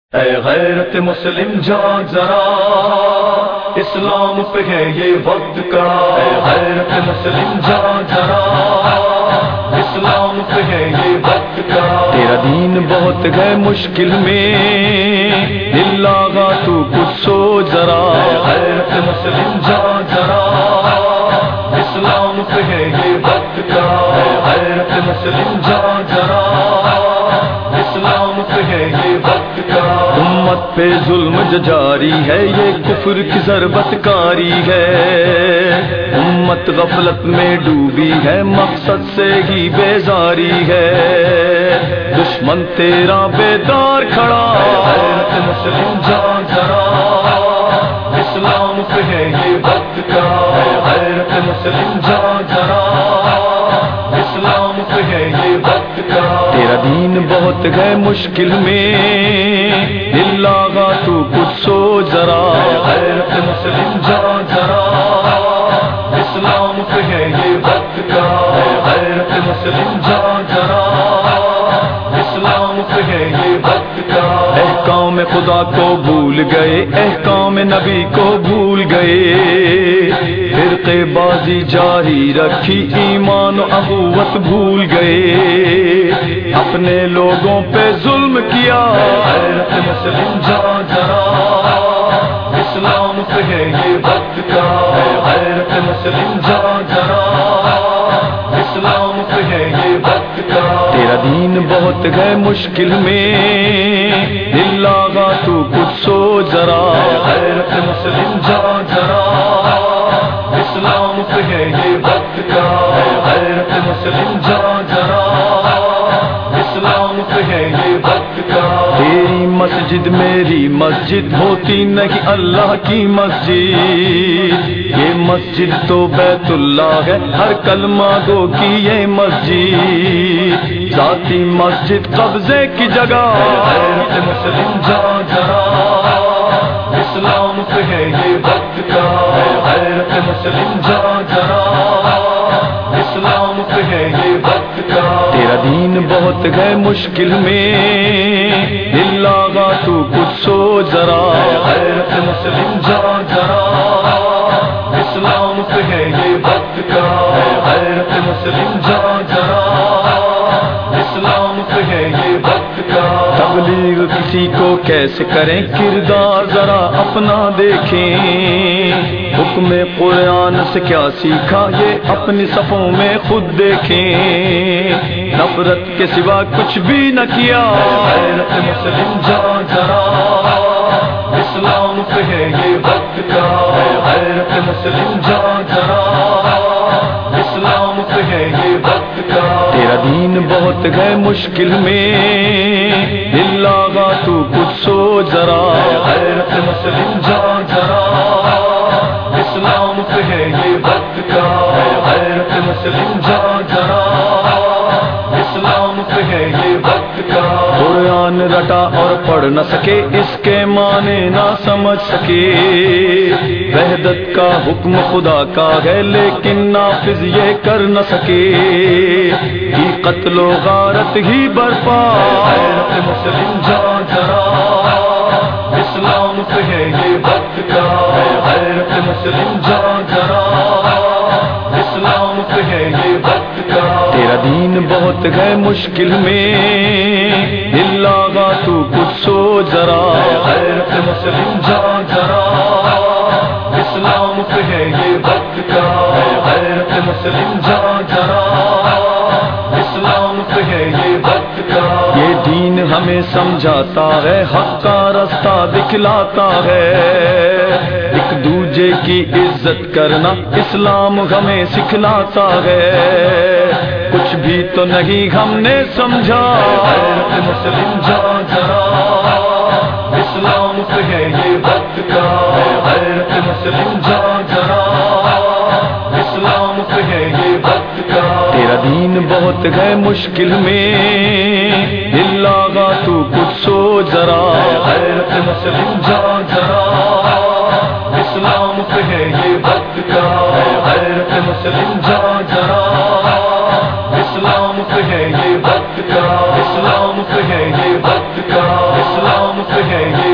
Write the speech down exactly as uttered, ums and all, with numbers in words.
اے غیرت مسلم جان ذرا، اسلام پہ ہے یہ وقت کا۔ اے غیرت مسلم جان ذرا، اسلام پہ ہے یہ وقت کا۔ تیرا دین بہت ہے مشکل میں، دل لگا تو کچھ سوچ ذرا۔ اے غیرت مسلم جان ذرا، اسلام پہ ہے یہ وقت کا۔ اے غیرت مسلم جان ذرا، اسلام پہ ہے یہ وقت کا۔ امت پہ ظلم جو جاری ہے، یہ کفر کی ضربت کاری ہے۔ امت غفلت میں ڈوبی ہے، مقصد سے ہی بیزاری ہے۔ دشمن تیرا بیدار کھڑا، غیرت مسلم جان ذرا، اسلام پہ ہے یہ وقت کا۔ غیرت مسلم جان ذرا، اسلام پہ ہے یہ وقت کا۔ تیرا دین بہت ہے مشکل میں، دل لگا تو کچھ سوچ ذرا۔ غیرت مسلم جان ذرا، اسلام پہ ہے یہ وقت کا۔ غیرت مسلم جان ذرا، اسلام پہ ہے یہ وقت کا۔ احکام خدا کو بھول گئے، احکام نبی کو بھول گئے۔ فرقے بازی جاری رکھی، ایمان و اخوت بھول گئے۔ اپنے لوگوں پہ ظلم کیا، غیرت مسلم جان ذرا، اسلام پہ ہے یہ وقت کا۔ غیرت مسلم جان ذرا، اسلام پہ ہے یہ وقت کا۔ تیرا دین بہت ہے مشکل میں، دل لگا تو کچھ سوچ ذرا۔ غیرت مسلم جان ذرا، اسلام پہ ہے یہ وقت کا۔ غیرت مسلم جان ذرا، اسلام پہ ہے یہ وقت کا۔ تیری مسجد میری مسجد ہوتی نہیں اللہ کی مسجد، یہ مسجد تو بیت اللہ ہے، ہر کلمہ گو کی یہ مسجد، ذاتی مسجد قبضے کی جگہ۔ غیرت مسلم جان ذرا، اسلام پہ ہے یہ وقت کا۔ غیرت مسلم جان ذرا، اسلام پہ ہے یہ وقت کا۔ تیرا دین بہت ہے مشکل میں، دل لگا تو کچھ سوچ ذرا۔ غیرت مسلم جان ذرا، اسلام پہ ہے یہ وقت کا۔ غیرت مسلم جان ذرا، اسلام پہ ہے یہ وقت کا۔ تبلیغ کسی کو کیسے کریں، کردار ذرا اپنا دیکھیں۔ حکم قرآن سے کیا سیکھا، یہ اپنی صفوں میں خود دیکھیں۔ نفرت کے سوا کچھ بھی نہ کیا، غیرت مسلم جان ذرا، اسلام پہ ہے یہ وقت کا۔ غیرت مسلم جان ذرا، اسلام پہ ہے یہ وقت کا۔ تیرا دین بہت ہے مشکل میں، دل لگا تو کچھ سوچ ذرا۔ غیرت مسلم جان ذرا، اسلام پہ ہے یہ وقت کا۔ غیرت مسلم جان ذرا، اسلام پہ ہے یہ وقت کا۔ قرآن رٹا اور پڑھ نہ سکے، اس کے معنی نہ سمجھ سکے۔ وحدت کا حکم خدا کا ہے، لیکن نافذ یہ کر نہ سکے۔ کی قتل و غارت ہی برپا، غیرت مسلم جان ذرا، اسلام پہ ہے یہ وقت کا۔ غیرت مسلم جان ذرا، اسلام پہ ہے یہ وقت کا۔ تیرا دین بہت ہے مشکل میں، دل لگا تو کچھ سوچ ذرا۔ غیرت مسلم جان ذرا، اسلام پہ ہے یہ وقت کا۔ غیرت مسلم جان ذرا، اسلام پہ ہے یہ وقت کا۔ یہ دین ہمیں سمجھاتا ہے، حق کا رستہ دکھلاتا ہے۔ ایک دوجے کی عزت کرنا اسلام ہمیں سکھلاتا ہے۔ کچھ بھی تو نہیں ہم نے سمجھا، غیرت مسلم جان ذرا، اسلام پہ ہے یہ وقت کا۔ غیرت مسلم جان ذرا، اسلام پہ ہے یہ وقت کا۔ تیرا دین بہت ہے مشکل میں، دل لگا تو کچھ سوچ ذرا۔ غیرت مسلم جان ذرا، اسلام پہ ہے یہ وقت کا۔ غیرت مسلم جان ذرا، اسلام پہ ہے یہ وقت کا۔ اسلام پہ ہے یہ وقت کا۔ اسلام پہ ہے یہ